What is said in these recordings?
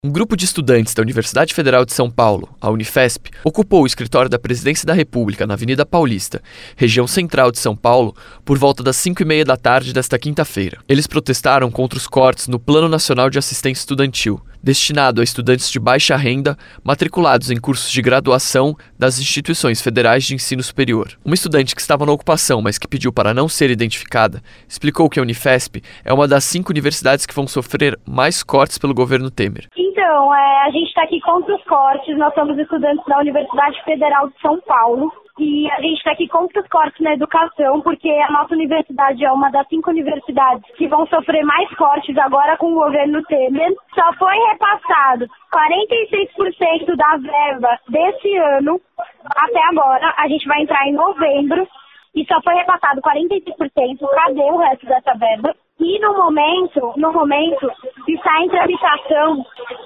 Um grupo de estudantes da Universidade Federal de São Paulo, a Unifesp, ocupou o escritório da Presidência da República na Avenida Paulista, região central de São Paulo, por volta das 5h30 da tarde desta quinta-feira. Eles protestaram contra os cortes no Plano Nacional de Assistência Estudantil, destinado a estudantes de baixa renda matriculados em cursos de graduação das instituições federais de ensino superior. Uma estudante que estava na ocupação, mas que pediu para não ser identificada, explicou que a Unifesp é uma das 5 universidades que vão sofrer mais cortes pelo governo Temer. Então, a gente está aqui contra os cortes. Nós somos estudantes da Universidade Federal de São Paulo e a gente está aqui contra os cortes na educação, porque a nossa universidade é uma das 5 universidades que vão sofrer mais cortes agora com o governo Temer. Só foi repassado 46% da verba desse ano até agora. A gente vai entrar em novembro e só foi repassado 46%. Cadê o resto dessa verba? E no momento, está em tramitação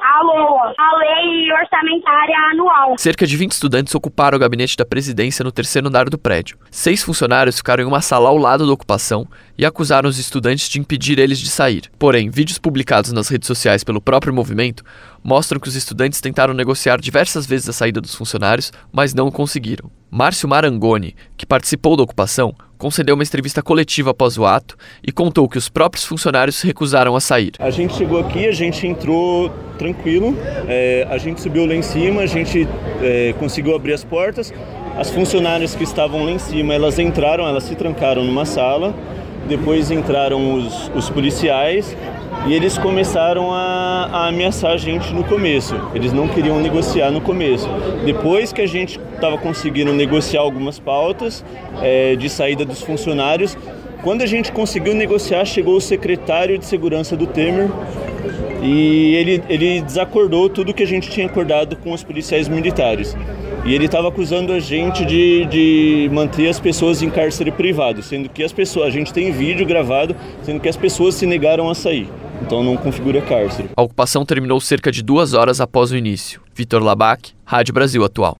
a lei orçamentária anual. Cerca de 20 estudantes ocuparam o gabinete da presidência no 3º andar do prédio. 6 funcionários ficaram em uma sala ao lado da ocupação e acusaram os estudantes de impedir eles de sair. Porém, vídeos publicados nas redes sociais pelo próprio movimento mostram que os estudantes tentaram negociar diversas vezes a saída dos funcionários, mas não conseguiram. Márcio Marangoni, que participou da ocupação, concedeu uma entrevista coletiva após o ato e contou que os próprios funcionários se recusaram a sair. A gente chegou aqui, a gente entrou tranquilo, a gente subiu lá em cima, a gente conseguiu abrir as portas. As funcionárias que estavam lá em cima, elas entraram, elas se trancaram numa sala, depois entraram os policiais e eles começaram a ameaçar a gente no começo. Eles não queriam negociar no começo. Depois que a gente estava conseguindo negociar algumas pautas de saída dos funcionários, quando a gente conseguiu negociar, chegou o secretário de Segurança do Temer e ele desacordou tudo que a gente tinha acordado com os policiais militares. E ele estava acusando a gente de manter as pessoas em cárcere privado, sendo que a gente tem vídeo gravado, sendo que as pessoas se negaram a sair. Então não configura cárcere. A ocupação terminou cerca de 2 horas após o início. Vitor Labac, Rádio Brasil Atual.